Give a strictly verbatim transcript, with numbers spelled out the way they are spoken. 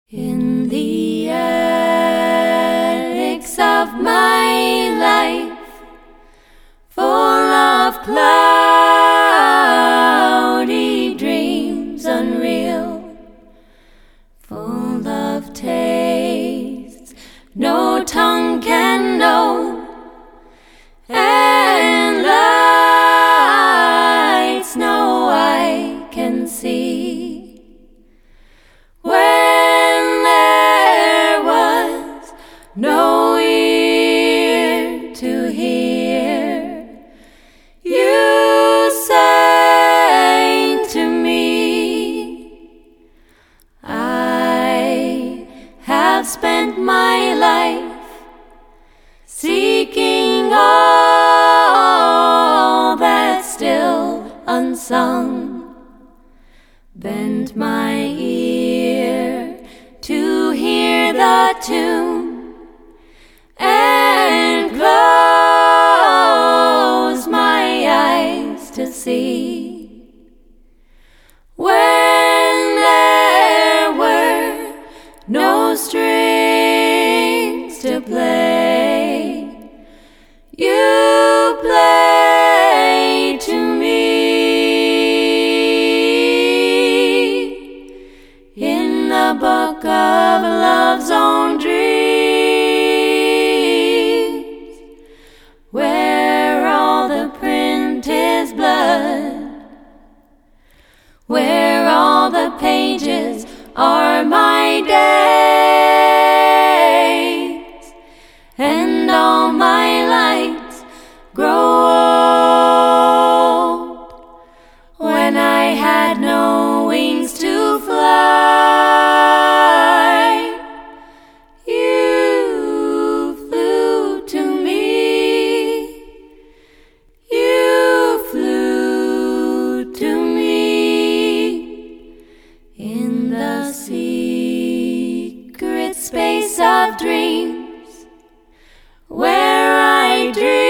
In the attics of my life, full of cloudy dreams unreal, full of tastes no tongue can know, and lights no eye can see. No ear to hear, you sang to me. I have spent my life seeking all that's still unsung, bent my ear to hear the tune, and close my eyes to see. When there were no strings to play, you played to me. In the book of love's own dreams, where all the print is blood, where all the pages are my days, and all my lights grow old. When I had no wings to fly, secret space of dreams, where I dream.